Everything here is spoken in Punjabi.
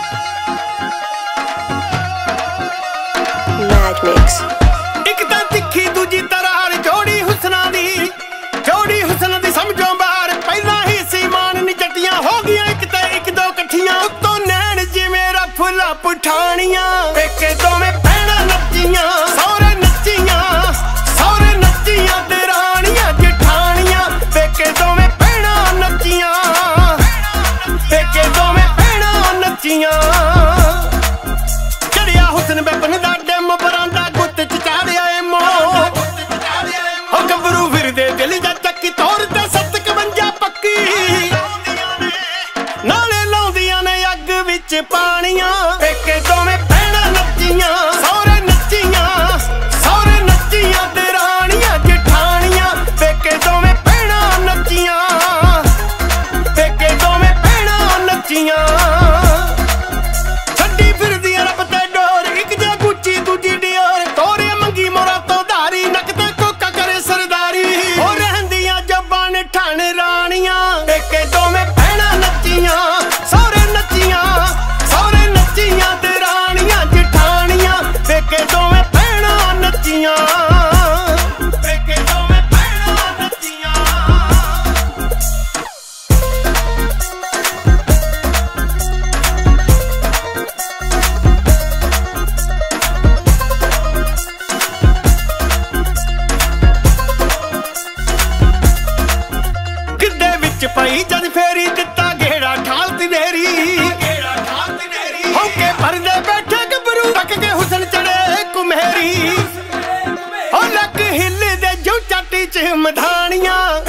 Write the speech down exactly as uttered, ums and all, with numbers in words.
Mad Mix। ਇੱਕ ਤਾਂ ਤਿੱਖੀ ਦੂਜੀ ਤਰਾਰ ਜੋੜੀ ਹੁਸਨਾਂ ਦੀ ਜੋੜੀ ਹੁਸਨ ਦੀ ਸਮਝੋ ਬਾਹਰ ਪਹਿਲਾਂ ਹੀ ਸੀ ਮਾਨ ਨੀ ਜੱਟੀਆਂ ਹੋ ਗਈਆਂ ਇੱਕ ਤੇ ਇੱਕ ਦੋ ਇਕੱਠੀਆਂ ਉੱਤੋਂ ਨੈਣ ਜਿਵੇਂ ਰਫਲਾ ਪਠਾਣੀਆਂ ਪੇਕੇ ਦੋਵੇਂ ਭੈਣਾਂ ਨੱਚੀਆਂ ਸਹੁਰੇ ਨੱਚੀਆਂ ਸਹੁਰੇ ਨੱਚੀਆਂ ਤੇ ਰਾਣੀਆਂ ਜਠਾਣੀਆਂ ਪੇਕੇ ਦੋਵੇਂ ਭੈਣਾਂ ਨੱਚੀਆਂ ਪੇਕੇ ਦੋਵੇਂ ਭੈਣਾਂ ਨੱਚੀਆਂ ਚੜਿਆ ਹੁਸਨ ਬੈਪਨ ਦਾ ਡੈਮ ਬਰਾਂਡਾ ਗੁੱਤ ਚ ਚਾੜਿਆ ਏ ਮੋ ਹੋ ਗੱਭਰੂ ਫਿਰਦੇ ਦਿਲ ਜਾ ਚੱਕੀ ਤੌਰ ਤੇ ਸੱਤ ਇਕਵੰਜਾ ਪੱਕੀ ਨਾਲੇ ਲਾਉਂਦੀਆਂ ਨੇ ਅੱਗ ਵਿੱਚ ਪਾਣੀਆਂ ਪੇਕੇ ਦੋਵੇਂ ਭੈਣਾਂ ਨੱਚੀਆਂ ਸਹੁਰੇ ਨੱਚੀਆਂ ਸਹੁਰੇ ਨੱਚੀਆਂ ਤੇ ਰਾਣੀਆਂ ਜਠਾਣੀਆਂ ਪੇਕੇ ਦੋਵੇਂ ਭੈਣਾਂ ਨੱਚੀਆਂ ਪੇਕੇ ਦੋਵੇਂ ਭੈਣਾਂ ਨੱਚੀਆਂ ਛੱਡੀ ਫਿਰਦੀਆਂ ਰੱਬ ਤੇ ਡੋਰ ਇੱਕ ਜੇ ਗੁੱਚੀ ਦੂਜੀ ਡਿਓਰ ਤੋਰੇ ਮੰਗੀ ਮੋਰਾ ਤੋਂ ਧਾਰੀ ਨੱਕ ਤੇ ਕੋਕਾ ਕਰੇ ਸਰਦਾਰੀ ਹੋ ਰਹਿੰਦੀਆਂ ਜੱਬਾਂ ਨੇ ਠਾਣ ਰਾਣੀਆਂ ਪੇਕੇ ਦੋਵੇਂ ਭੈਣਾਂ ਨੱਚੀਆਂ ਸਹੁਰੇ ਨੱਚੀਆਂ ਸਹੁਰੇ ਨੱਚੀਆਂ ਤੇ ਰਾਣੀਆਂ ਜਠਾਣੀਆਂ ਪੇਕੇ ਦੋਵੇਂ ਭੈਣਾਂ ਨੱਚੀਆਂ ਪੇਕੇ ਦੋਵੇਂ ਭੈਣਾਂ ਨੱਚੀਆਂ ਕਿੱਦੇ ਵਿੱਚ ਪਈ ਜਦ ਫੇਰੀ ਦਿੱਤਾ ਗੇੜਾ ਠਾਲ ਤਨੇਰੀ ਗੇੜਾ ਠਾਲ ਤਨੇਰੀ ਹੋ ਕੇ ਪਰਦੇ ਬੈਠੇ ਗੱਭਰੂ ਤੱਕ ਕੇ ਹੁਸਨ ਚੜੇ ਕੁਮੇਰੀ ਹੋ ਲੱਕ ਹਿੱਲੇ ਦੇ ਜੋ ਚਾਟੀ ਚ ਮਧਾਣੀਆਂ